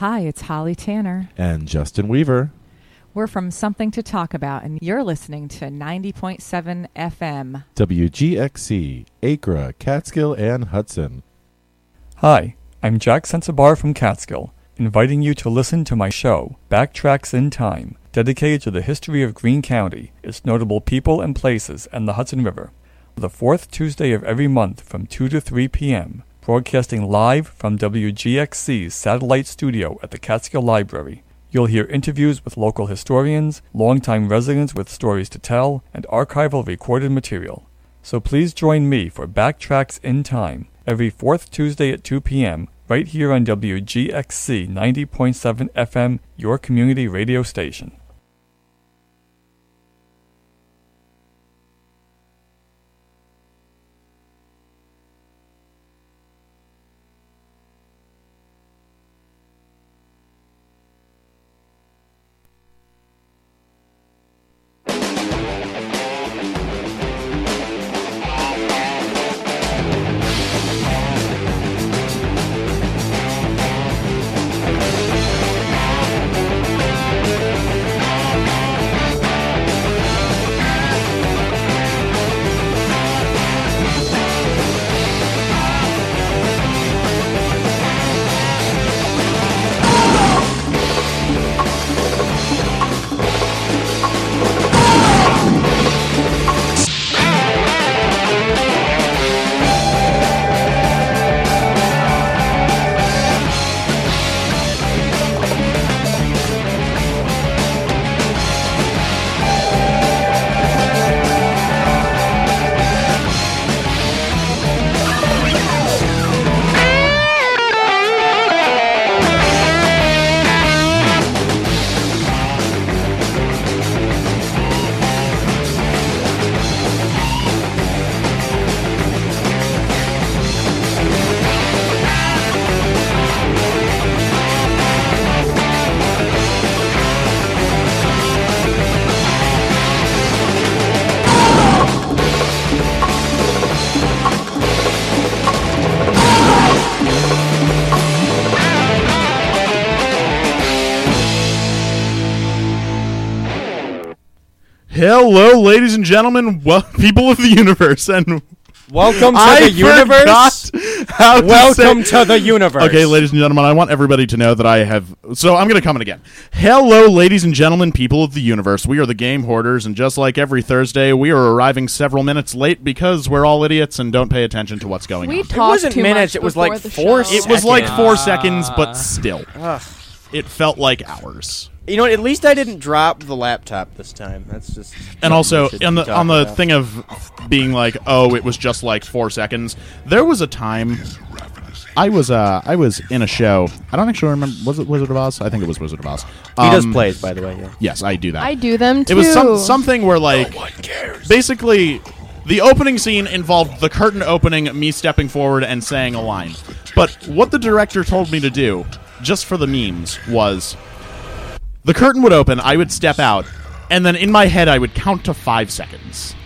Hi, it's Holly Tanner. And Justin Weaver. We're from Something to Talk About, and you're listening to 90.7 FM. WGXC, Acra, Catskill, and Hudson. Hi, I'm Jack Sensabar from Catskill, inviting you to listen to my show, Backtracks in Time, dedicated to the history of Greene County, its notable people and places, and the Hudson River. The fourth Tuesday of every month from 2 to 3 p.m., broadcasting live from WGXC's satellite studio at the Catskill Library. You'll hear interviews with local historians, longtime residents with stories to tell, and archival recorded material. So please join me for Backtracks in Time, every fourth Tuesday at 2 p.m., right here on WGXC 90.7 FM, your community radio station. Hello, ladies and gentlemen, people of the universe, and welcome to the universe. Welcome to the universe. Okay, ladies and gentlemen, I want everybody to know that I have... So I'm going to come in again. Hello, ladies and gentlemen, people of the universe. We are the Game Hoarders, and just like every Thursday, we are arriving several minutes late because we're all idiots and don't pay attention to what's going on. It wasn't minutes, it was like 4 seconds. It was like 4 seconds, but still. It felt like hours. You know what? At least I didn't drop the laptop this time. That's just... And also, on the thing of being like, oh, it was just like 4 seconds, there was a time... I was in a show. I don't actually remember. Was it Wizard of Oz? I think it was Wizard of Oz. He does plays, by the way. Yeah. Yes, I do that. I do them, too. It was something where, like, basically, the opening scene involved the curtain opening, me stepping forward and saying a line. But what the director told me to do, just for the memes, was... The curtain would open, I would step out, and then in my head I would count to 5 seconds.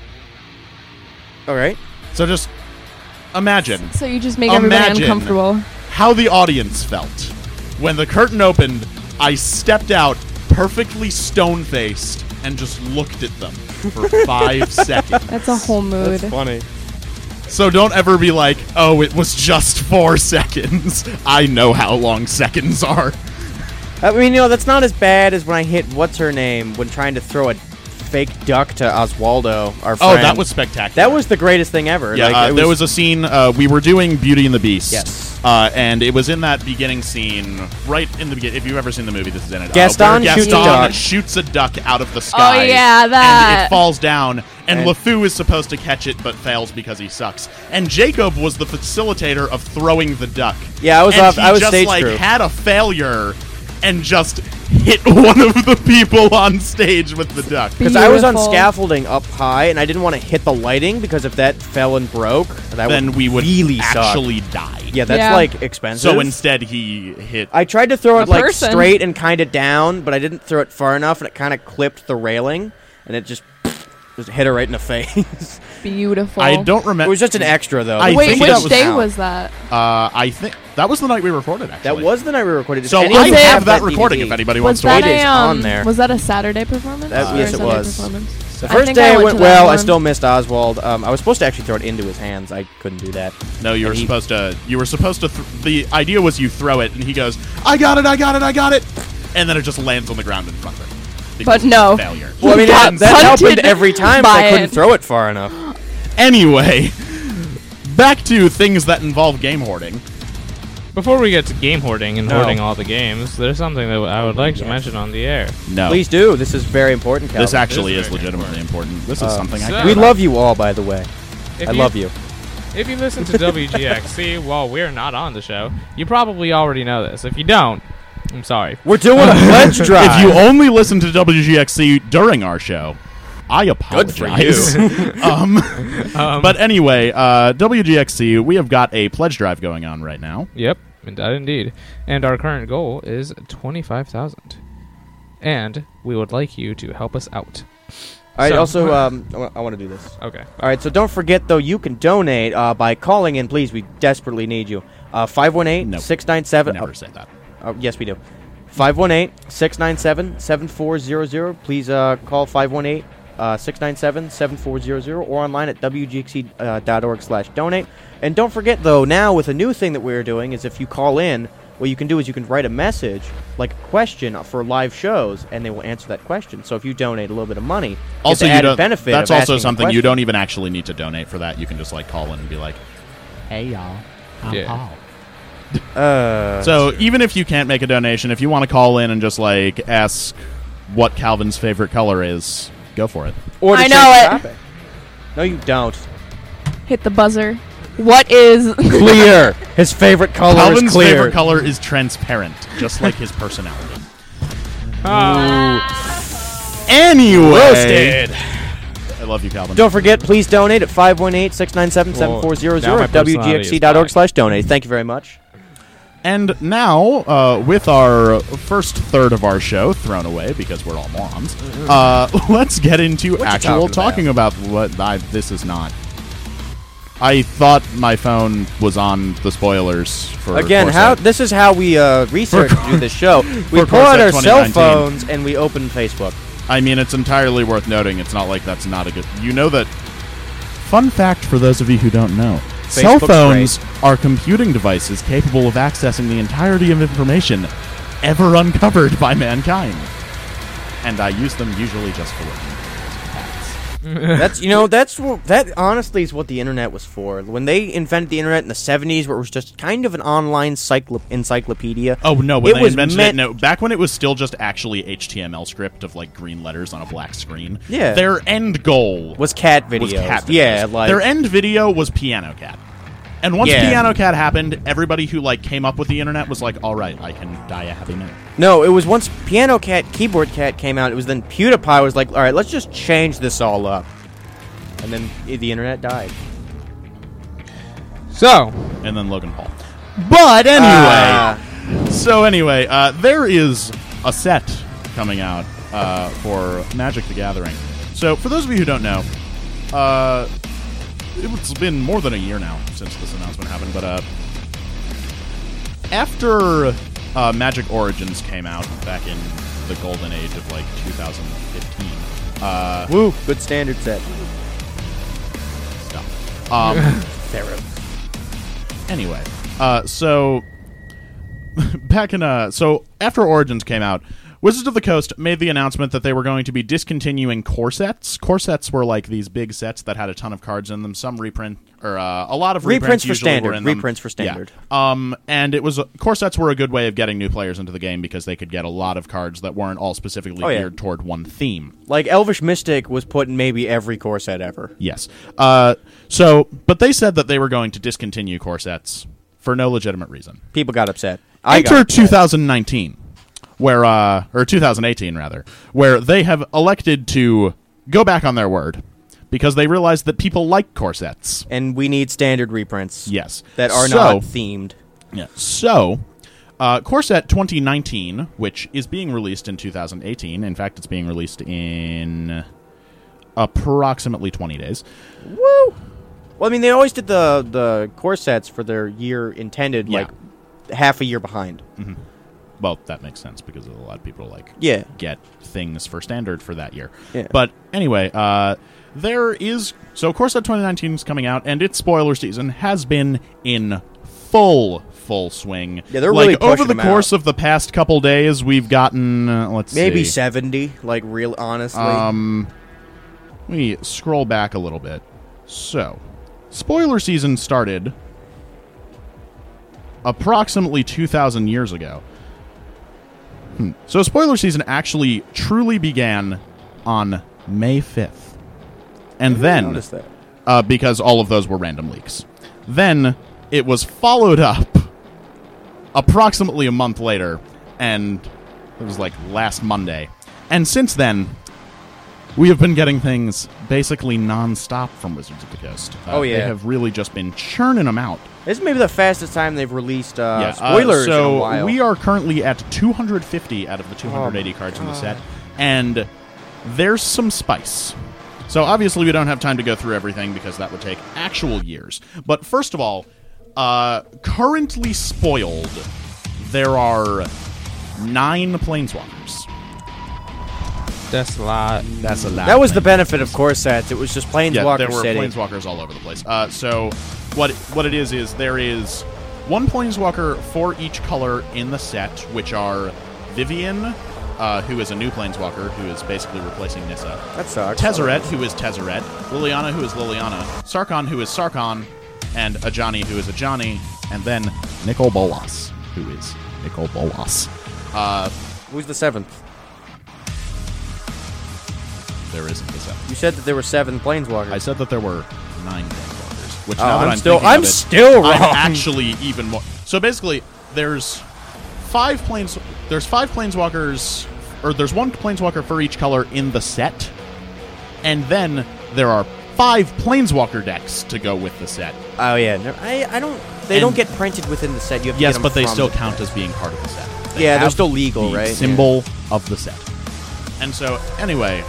All right. So just imagine. So you just make everybody uncomfortable. How the audience felt. When the curtain opened, I stepped out perfectly stone-faced and just looked at them for 5 seconds. That's a whole mood. That's funny. So don't ever be like, oh, it was just 4 seconds. I know how long seconds are. I mean, you know, that's not as bad as when I hit what's-her-name when trying to throw a fake duck to Oswaldo, our friend. Oh, that was spectacular. That was the greatest thing ever. Yeah, like, there was a scene, we were doing Beauty and the Beast. Yes. And it was in that beginning scene, right in the beginning. If you've ever seen the movie, this is in it. Gaston shoots a duck out of the sky. Oh, yeah, that. And it falls down, and LeFou is supposed to catch it, but fails because he sucks. And Jacob was the facilitator of throwing the duck. Yeah, I was He stage just, crew. had a failure and just hit one of the people on stage with the duck. Because I was on scaffolding up high, and I didn't want to hit the lighting, because if that fell and broke, then we would really actually die. Yeah, that's like expensive. So instead he hit... I tried to throw it like person. straight and kind of down, but I didn't throw it far enough, and it kind of clipped the railing, and it just hit her right in the face. Beautiful. I don't remember. It was just an extra, though. Wait, which day was that? I think That was the night we recorded, actually. That was the night we recorded. So Anyone I Was it- have that DVD? recording if anybody Was wants to that watch It is on there. Was that a Saturday performance? That- Or yes, a it Sunday was. performance? The I first think day I went went to that well. I one. still missed Oswald. I was supposed to actually throw it into his hands. I couldn't do that. No, you were And he- supposed to. You were supposed to. The idea was you throw it, and he goes, "I got it! I got it! I got it!" And then it just lands on the ground in front of him. But Because no. it's a failure. Well, I mean, got that happened punted every time. by I couldn't it. throw it far enough. Anyway, back to things that involve game hoarding. Before we get to game hoarding and No. hoarding all the games, there's something that I would like to mention on the air. No, Please do. This is very important, Calvin. this actually This is is very legitimately important. This is something I so- care We about. love you all, by the way. If I love you. If you listen to WGXC while we're not on the show, you probably already know this. If you don't, I'm sorry. We're doing a pledge drive. If you only listen to WGXC during our show, I apologize. Good for you. But anyway, WGXC, we have got a pledge drive going on right now. Yep, indeed. And our current goal is 25,000. And we would like you to help us out. All right. So- Also, I want to do this. Okay. All right. So don't forget, though, you can donate by calling in. Please, we desperately need you. 518-697. Never say that. Yes, we do. 518-697-7400. Please call 518-697-7400 or online at wgxc.org/donate. And don't forget, though, now with a new thing that we're doing is if you call in, what you can do is you can write a message, like a question for live shows, and they will answer that question. So if you donate a little bit of money, Also, get the you added don't. benefit That's of also asking a something you question. don't even actually need to donate for that. You can just like call in and be like, "Hey y'all, I'm Yeah. Paul." Uh, So even if you can't make a donation, if you want to call in and just like ask what Calvin's favorite color is, go for it. or to I change know the it. topic. No, you don't. Hit the buzzer. What is Clear. His favorite color Calvin's is clear. favorite color is transparent, just like his personality. Anyway, Roasted. I love you, Calvin. Don't forget, please donate at 518-697-7400 Whoa, now my at personality is wgxc.org/donate. Thank you very much. And now, with our first third of our show thrown away because we're all morons, let's get into What you actual talking about what this is not. I thought my phone was on the spoilers for Again, Corset. this is how we research to do this show. We For pull out our Corset cell 2019. phones and we open Facebook. I mean, it's entirely worth noting. It's not like that's not a good. You know that. Fun fact for those of you who don't know: cell Facebook's phones are computing devices capable of accessing the entirety of information ever uncovered by mankind, and I use them usually just for looking. That honestly is what the internet was for. When they invented the internet in the 70s, where it was just kind of an online encyclopedia. Oh no! When It they was invented meant- it, no. Back when it was still just actually HTML script of like green letters on a black screen. Yeah. Their end goal Was cat videos. was cat videos. Yeah, like their end video was Piano Cat. And once Yeah. Piano Cat happened, everybody who like came up with the internet was like, "All right, I can die a happy man." No, it was once Piano Cat, Keyboard Cat came out. It was then PewDiePie was like, all right, let's just change this all up. And then the internet died. So, And then Logan Paul. But anyway, Ah. there is a set coming out for Magic the Gathering. So for those of you who don't know, it's been more than a year now since this announcement happened. But after Magic Origins came out back in the golden age of like 2015. Woo, good standard set. Stuff. Pharaoh. Anyway, so back in so after Origins came out, Wizards of the Coast made the announcement that they were going to be discontinuing core sets. Core sets were like these big sets that had a ton of cards in them. Some reprint or a lot of reprints For usually standard. were in them. Reprints for standard. Yeah. And it was core sets were a good way of getting new players into the game because they could get a lot of cards that weren't all specifically geared toward one theme. Like Elvish Mystic was put in maybe every core set ever. Yes. But they said that they were going to discontinue core sets for no legitimate reason. People got upset. Enter 2019, where or 2018 rather, where they have elected to go back on their word because they realized that people like core sets. And we need standard reprints. Yes. That are So- not themed. Yeah. So, Core Set 2019, which is being released in 2018. In fact, it's being released in approximately 20 days. Woo! Well, I mean, they always did the core sets for their year intended, Yeah. like, half a year behind. Well, that makes sense because a lot of people Yeah. get things for standard for that year. Yeah. But anyway, there is so Core Set 2019 is coming out, and its spoiler season has been in full swing. Yeah, they're really over pushing the them course of the past couple days. We've gotten let's Maybe see. 70, like real honestly. Let me scroll back a little bit. So, spoiler season started approximately 2,000 years ago. So, spoiler season actually truly began on May 5th. And then, noticed that. because all of those were random leaks. Then, it was followed up approximately a month later, and it was like last Monday. And since then, we have been getting things basically non-stop from Wizards of the Coast. Oh, yeah. They have really just been churning them out. This is maybe the fastest time they've released spoilers in a while. We are currently at 250 out of the 280 cards in the set, and there's some spice. So obviously we don't have time to go through everything because that would take actual years. But first of all, currently spoiled, there are 9 Planeswalkers. That's a lot. That's a lot. That was the benefit of core sets. It was just Planeswalker there were City. Planeswalkers all over the place. So what it is there is 1 Planeswalker for each color in the set, which are Vivian, who is a new Planeswalker, who is basically replacing Nissa. That sucks. Tezzeret, who is Tezzeret. Liliana, who is Liliana. Sarkhan, who is Sarkhan. And Ajani, who is Ajani. And then Nicol Bolas, who is Nicol Bolas. Who's the 7th? There isn't the 7th. You said that there were 7 Planeswalkers. I said that there were 9 Planeswalkers. Which Oh, now that I'm I'm still- thinking I'm of it, still wrong. I'm actually even more. So basically, there's 5 Planeswalkers, or there's 1 Planeswalker for each color in the set, and then there are 5 Planeswalker decks to go with the set. Oh yeah, no, I don't. They And- don't get printed within the set. You have to Yes, get them but they from still the count set. as being part of the set. Yeah, they're have still legal, the right? Symbol of the set. And so, anyway,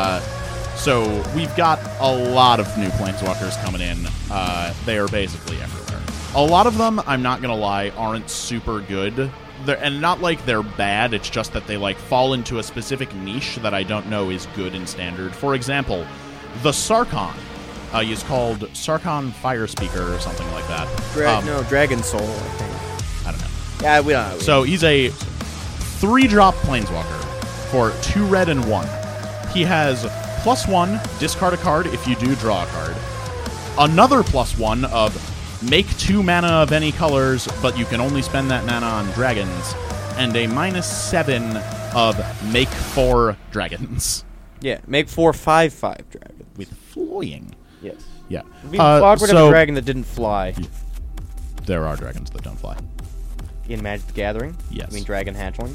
so we've got a lot of new Planeswalkers coming in. They are basically everywhere. A lot of them, I'm not gonna lie, aren't super good. And not like they're bad, it's just that they fall into a specific niche that I don't know is good in Standard. For example, the Sarkhan is called Sarkhan Fire Speaker or something like that. No, Dragon Soul, I think. I don't know. Yeah, we don't know. So he's a 3-drop Planeswalker for 2 red and 1. He has +1, discard a card if you do draw a card. Another +1 of make 2 mana of any colors, but you can only spend that mana on dragons. And a -7 of make 4 dragons. yeah, make 4 5/5 dragons. With flying. Yes. Yeah. It'd be awkward to have a dragon that didn't fly There are dragons that don't fly. in Magic the Gathering. Yes. I mean, Dragon Hatchling.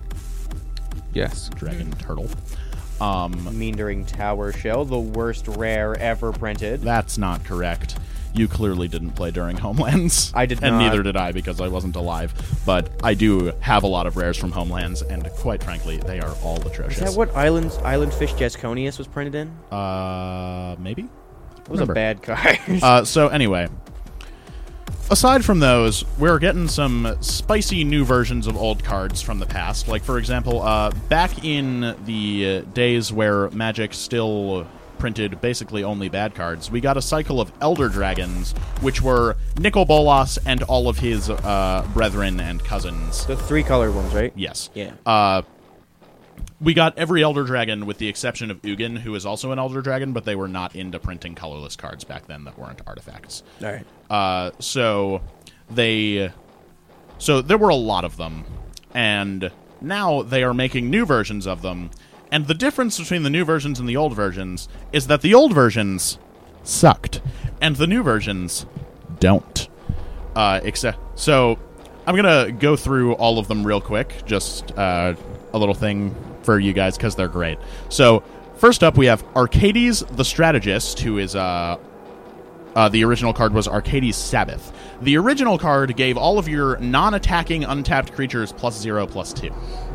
Yes. Dragon turtle. Meandering Tower Shell, the worst rare ever printed. That's not correct. You clearly didn't play during Homelands. I did and not. neither did I because I wasn't alive. But I do have a lot of rares from Homelands, and quite frankly, they are all atrocious. Is that what Island Fish Jesconius was printed in? Maybe? It was a bad card. So anyway, aside from those, we're getting some spicy new versions of old cards from the past. Like, for example, back in the days where Magic still printed basically only bad cards, we got a cycle of Elder Dragons, which were Nicol Bolas and all of his brethren and cousins. The 3-colored ones, right? Yes. Yeah. We got every Elder Dragon with the exception of Ugin, who is also an Elder Dragon, but they were not into printing colorless cards back then that weren't artifacts. All right. So there were a lot of them, and now they are making new versions of them. And the difference between the new versions and the old versions is that the old versions sucked, and the new versions don't. So I'm gonna go through all of them real quick, just a little thing for you guys because they're great. So first up, we have Arcades the Strategist, who is the original card was Arcades Sabbath. The original card gave all of your non-attacking untapped creatures +0/+2.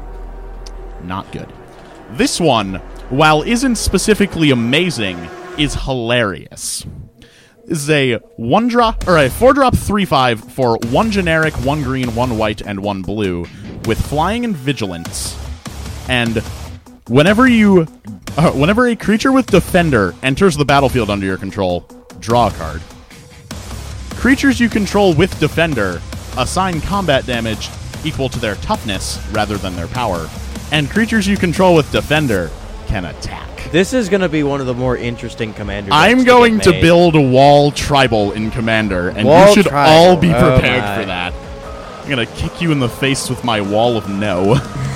Not good. This one, while isn't specifically amazing, is hilarious. This is a 1-drop or a 4-drop 3/5 for 1 generic, 1 green, 1 white, and 1 blue with flying and vigilance. And whenever a creature with defender enters the battlefield under your control, draw a card. Creatures you control with defender assign combat damage equal to their toughness rather than their power. And creatures you control with defender can attack. This is going to be one of the more interesting Commander decks I'm going get to made. build a Wall Tribal in Commander, and Wall you should Tribal. all be Oh prepared my. for that. I'm going to kick you in the face with my Wall of No.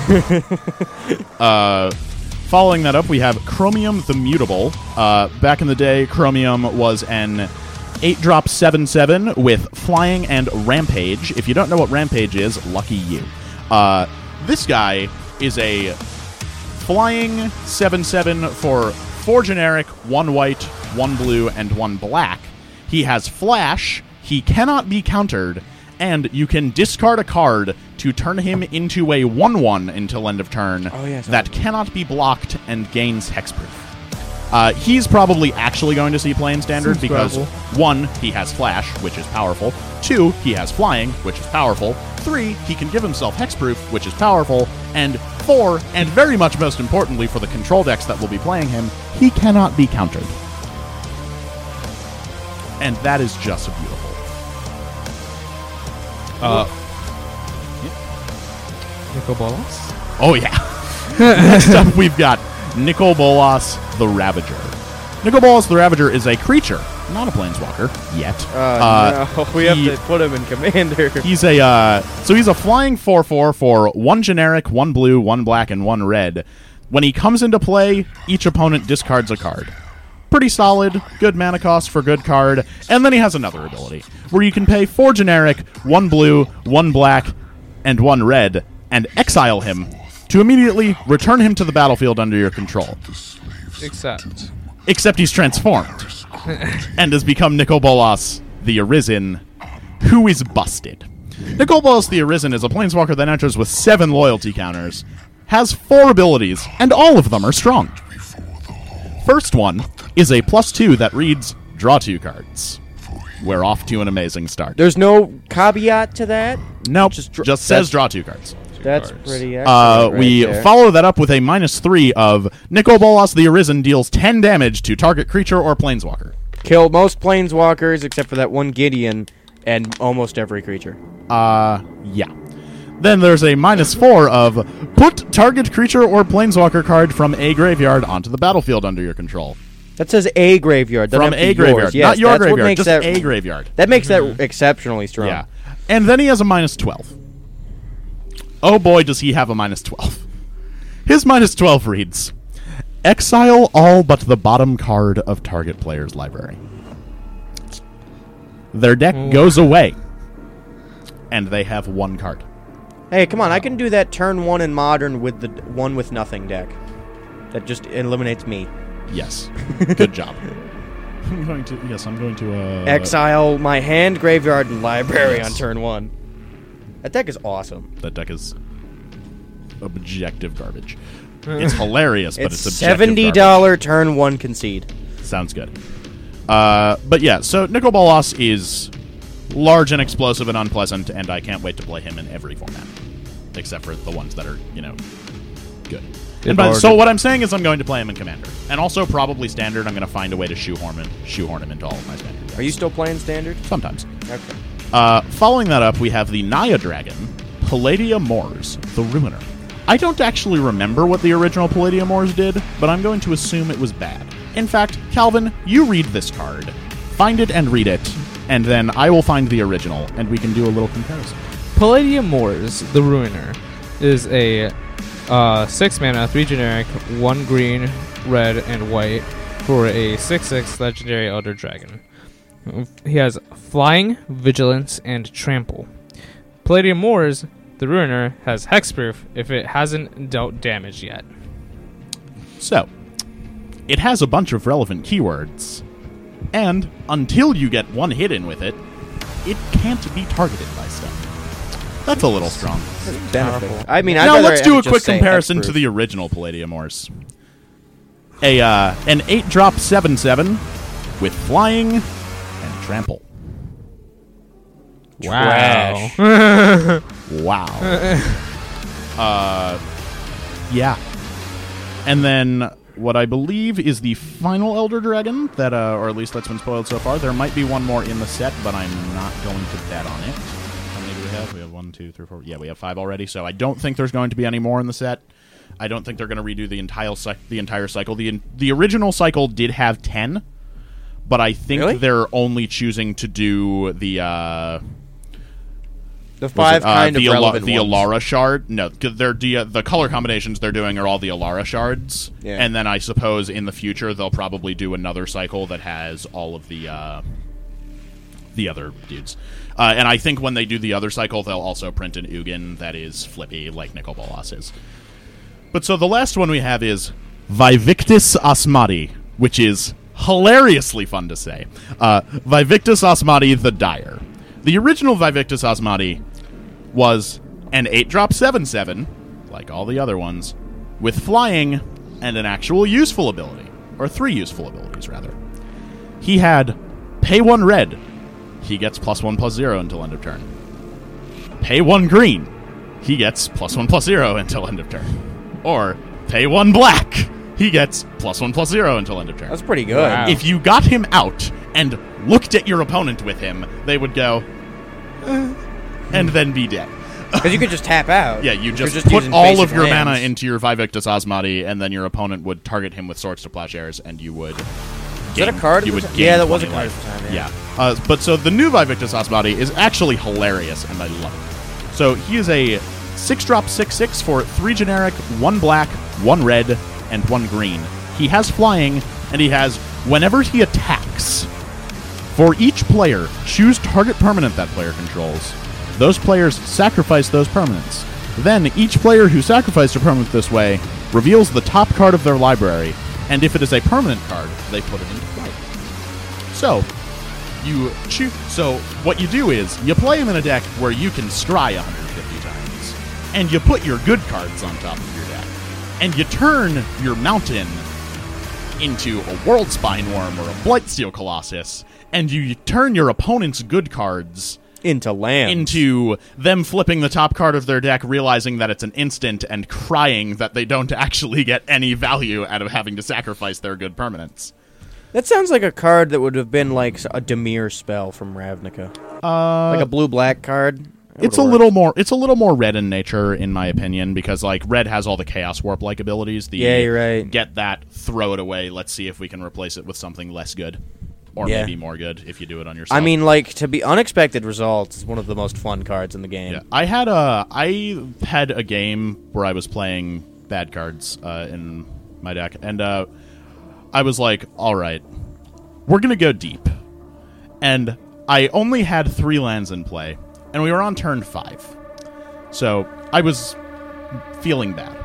Following that up, we have Chromium the Mutable. Back in the day, Chromium was an 8-drop 7/7 with Flying and Rampage. If you don't know what Rampage is, lucky you. This guy is a Flying 7/7 for 4 generic, 1 white, 1 blue, and 1 black. He has Flash, he cannot be countered, and you can discard a card to turn him into a 1/1 until end of turn that cannot be blocked and gains hexproof. He's probably actually going to see play in Standard Seems because, viable. 1, he has Flash, which is powerful. 2, he has Flying, which is powerful. 3, he can give himself hexproof, which is powerful. And 4, and very much most importantly for the control decks that will be playing him, he cannot be countered. And that is just beautiful. Nicol Bolas? Oh, yeah. Next up, we've got Nicol Bolas the Ravager. Nicol Bolas the Ravager is a creature, not a planeswalker yet. No, we have he- to put him in Commander. He's a he's a flying 4/4 for 1 generic, 1 blue, 1 black, and 1 red. When he comes into play, each opponent discards a card. Pretty solid, good mana cost for good card. And then he has another ability where you can pay 4 generic, 1 blue, 1 black, and 1 red, and exile him to immediately return him to the battlefield under your control. Except he's transformed and has become Nicol Bolas the Arisen, who is busted. Nicol Bolas the Arisen is a planeswalker that enters with 7 loyalty counters, has 4 abilities, and all of them are strong. First one is a +2 that reads, draw 2 cards. We're off to an amazing start. There's no caveat to that? Nope, just just says draw 2 cards. That's cards. pretty excellent right We there. follow that up with a -3 of Nicol Bolas the Arisen deals 10 damage to target creature or planeswalker. Kill most planeswalkers except for that one Gideon and almost every creature. Yeah. Then there's a -4 of put target creature or planeswalker card from a graveyard onto the battlefield under your control. That says a graveyard. doesn't From have to a be yours. graveyard, Yes, not your that's what graveyard, makes just that, a graveyard. That makes that exceptionally strong. Yeah. And then he has a -12. Oh boy, does he have a -12. His -12 reads, exile all but the bottom card of target player's library. Their deck goes away, and they have 1 card. Hey, come on! I can do that turn 1 in Modern with the 1 with nothing deck. That just eliminates me. Yes. Good job. I'm going to Exile my hand, graveyard, and library Yes. on turn 1. That deck is awesome. That deck is objective garbage. It's hilarious, but It's it's objective $70 garbage. turn 1 concede. Sounds good. But yeah, so Nicol Bolas is large and explosive and unpleasant, and I can't wait to play him in every format, except for the ones that are, good. So what I'm saying is I'm going to play him in Commander, and also probably Standard. I'm going to find a way to shoehorn him into all of my Standard decks. Are you still playing Standard? Sometimes. Okay. Following that up, we have the Naya Dragon, Palladia Mors, the Ruiner. I don't actually remember what the original Palladia Mors did, but I'm going to assume it was bad. In fact, Calvin, you read this card. Find it and read it, and then I will find the original, and we can do a little comparison. Palladia Mors, the Ruiner, is a 6 mana, 3 generic, 1 green, red, and white for a 6/6 legendary Elder Dragon. He has Flying, Vigilance, and Trample. Palladia Mors, the Ruiner, has Hexproof if it hasn't dealt damage yet. So, it has a bunch of relevant keywords, and until you get 1 hit in with it, it can't be targeted by stuff. That's a little strong. Benefit. I mean, I'd Now rather let's do a just quick say comparison hexproof. to the original Palladia Mors. An 8-drop 7/7 with flying Trample. Wow. Wow. Yeah. And then what I believe is the final Elder Dragon that, or at least that's been spoiled so far. There might be one more in the set, but I'm not going to bet on it. How many do we have? We have 1, 2, 3, 4. Yeah, we have 5 already. So I don't think there's going to be any more in the set. I don't think they're going to redo the entire cycle. The original cycle did have 10, but I think they're only choosing to do the 5 kind of relevant the ones. Alara shard. No, the color combinations they're doing are all the Alara shards. Yeah. And then I suppose in the future they'll probably do another cycle that has all of the other dudes. And I think when they do the other cycle, they'll also print an Ugin that is flippy like Nicol Bolas is. But so the last one we have is Vivictus Asmati, which is hilariously fun to say. Vivictus Asmati the Dire. The original Vivictus Asmati was an 8-drop 7/7, like all the other ones, with flying and an actual useful ability. Or 3 useful abilities, rather. He had pay 1 red. He gets +1/+0 until end of turn. Pay 1 green. He gets +1/+0 until end of turn. Or pay 1 black. He gets +1/+0 until end of turn. That's pretty good. Wow. If you got him out and looked at your opponent with him, they would go, and then be dead. Because you could just tap out. Yeah, you If you're just put using all basic of your mana lands. into your Vivictus Asmati, and then your opponent would target him with Swords to Plowshares, and you would. Is that a card You at would the time? gain Yeah, that was a 20 card life. at the time, yeah. But so the new Vivictus Asmati is actually hilarious, and I love it. So he is a 6-drop 6/6 for 3 generic, 1 black, 1 red, and 1 green. He has flying, and he has whenever he attacks. For each player, choose target permanent that player controls. Those players sacrifice those permanents. Then each player who sacrificed a permanent this way reveals the top card of their library, and if it is a permanent card, they put it into play. So, you choose. So what you do is you play him in a deck where you can scry 150 times, and you put your good cards on top of your deck, and you turn your mountain into a World Spine Worm or a Blightsteel Colossus, and you turn your opponent's good cards Into lands. into them flipping the top card of their deck, realizing that it's an instant, and crying that they don't actually get any value out of having to sacrifice their good permanents. That sounds like a card that would have been like a Dimir spell from Ravnica. Like a blue-black card. It's a little more red in nature, in my opinion, because like red has all the Chaos Warp like abilities. Yeah, you're right. Get that, throw it away. Let's see if we can replace it with something less good, or Yeah. maybe more good if you do it on yourself. I mean, like, to be unexpected results is one of the most fun cards in the game. yeah. I had a game where I was playing bad cards in my deck, and I was like, all right, we're gonna go deep, and I only had 3 lands in play. And we were on turn 5. So I was feeling bad.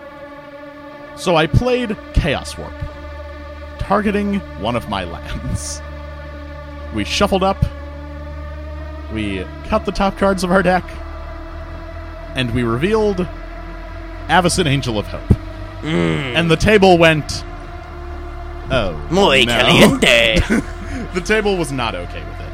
So I played Chaos Warp, targeting one of my lands. We shuffled up, we cut the top cards of our deck, and we revealed Avacyn Angel of Hope. And the table went, oh, Muy no. caliente. The table was not okay with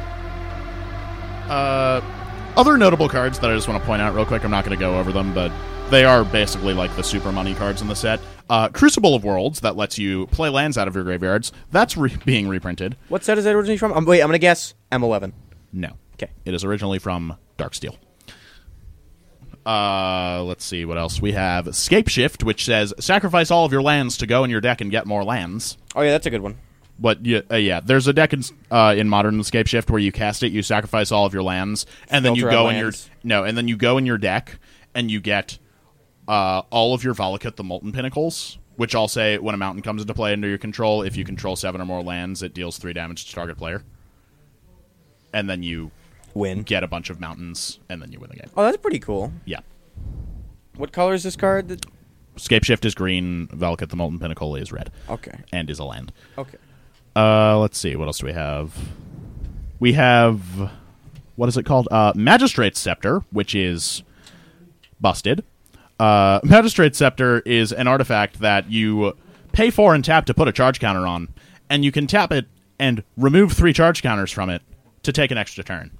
it. Other notable cards that I just want to point out real quick, I'm not going to go over them, but they are basically like the super money cards in the set. Crucible of Worlds, that lets you play lands out of your graveyards. That's being reprinted. What set is that originally from? Wait, I'm going to guess M11. No. Okay. It is originally from Darksteel. Let's see what else. We have Scapeshift, which says, sacrifice all of your lands to go in your deck and get more lands. Oh, yeah, that's a good one. But yeah, there's a deck in Modern Scapeshift where you cast it, you sacrifice all of your lands, and then you Filter go out in lands. and then you go in your deck and you get all of your Valakut the Molten Pinnacles, which all say when a mountain comes into play under your control, if you control 7 or more lands, it deals 3 damage to target player. And then you Win. get a bunch of mountains, and then you win the game. Oh, that's pretty cool. Yeah. What color is this card? Scapeshift is green, Valakut the Molten Pinnacle is red. Okay. And is a land. Okay. Let's see. What else do we have? We have... What is it called? Magistrate's Scepter, which is busted. Magistrate's Scepter is an artifact that you pay for and tap to put a charge counter on, and you can tap it and remove 3 charge counters from it to take an extra turn.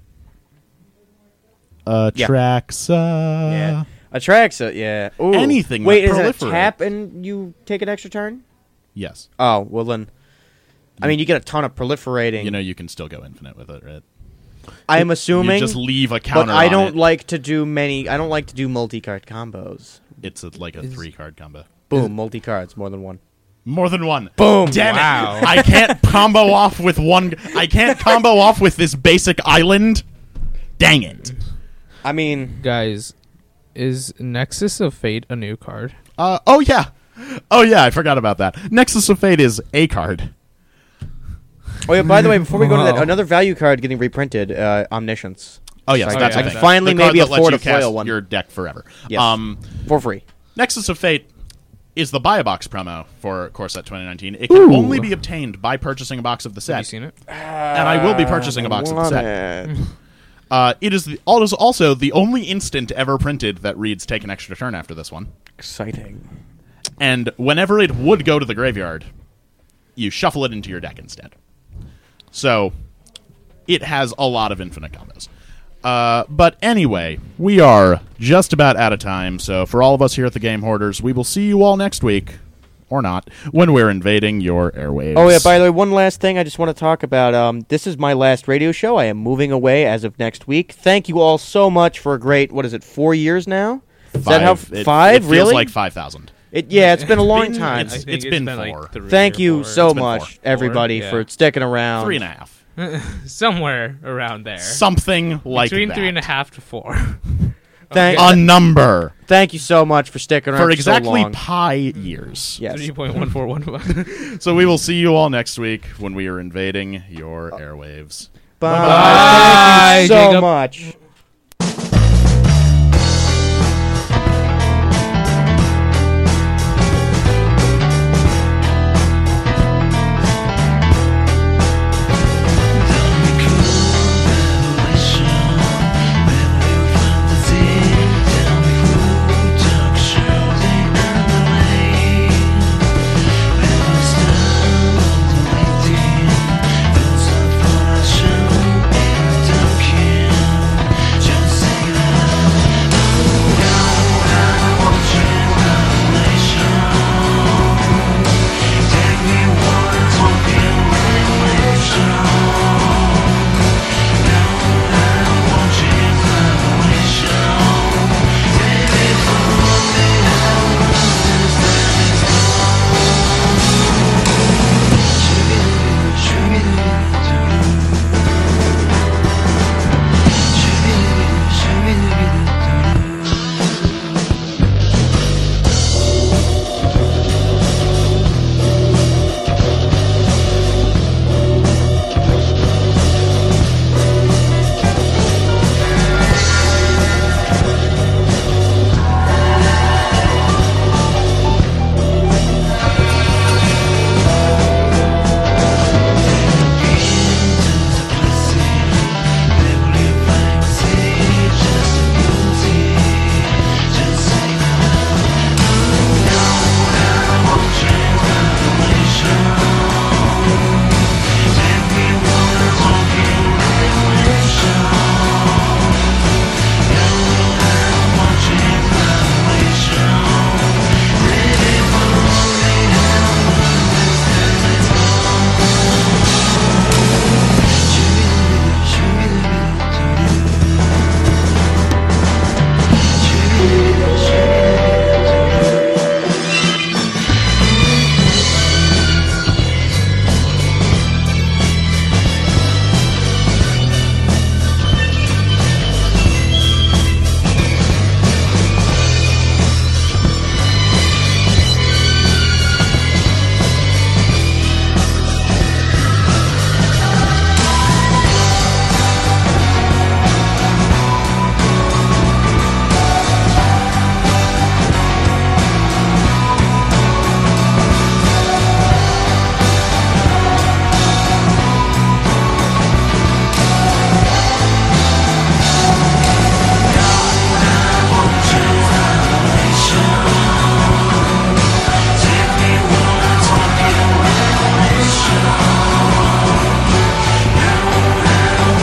Yeah. Traxa. Yeah. Atraxa, yeah. Ooh. Anything Wait, that is it a proliferate. tap and you take an extra turn? Yes. Oh, well then. I mean, you get a ton of proliferating. You know you can still go infinite with it, right? I'm assuming. You just leave a counter But I on don't it. like to do many. I don't like to do multi-card combos. It's like a 3-card combo. Boom, multi-cards, more than one. More than one. Boom. Damn Wow. it. I can't combo off with one. I can't combo off with this basic island. Dang it. I mean, Guys, is Nexus of Fate a new card? Oh, yeah. Oh, yeah, I forgot about that. Nexus of Fate is a card. oh yeah. By the way, before we go to that, Wow. another value card getting reprinted, Omniscience. Oh, yes, So that's yeah, a I thing. can finally The card maybe that lets afford you a foil cast one. your deck forever. Yes. For free. Nexus of Fate is the Buy a Box promo for Core Set 2019. It can only be obtained by purchasing a box of the set. Have you seen it? And I will be purchasing a box of the set. It is also the only instant ever printed that reads "Take an extra turn" after this one. Exciting. And whenever it would go to the graveyard, you shuffle it into your deck instead. So it has a lot of infinite combos. But anyway, we are just about out of time. So for all of us here at the Game Hoarders, we will see you all next week, or not, when we're invading your airwaves. Oh yeah. By the way, one last thing I just want to talk about. This is my last radio show. I am moving away as of next week. Thank you all so much for a great. What is it? 4 years now? Is that how It 5? feels Really? like 5,000. It's been a long time. It's- I think been like 4. 3 Thank or you 4. so It's been much, 4. everybody, Yeah. for sticking around. 3.5. Somewhere around there. Something like Between that. 3.5 to 4. Thank, A number. thank you so much for sticking around For exactly so long. pi years. Yes. 3.1415. So we will see you all next week when we are invading your airwaves. Bye. Bye, Thank you so Jacob. much.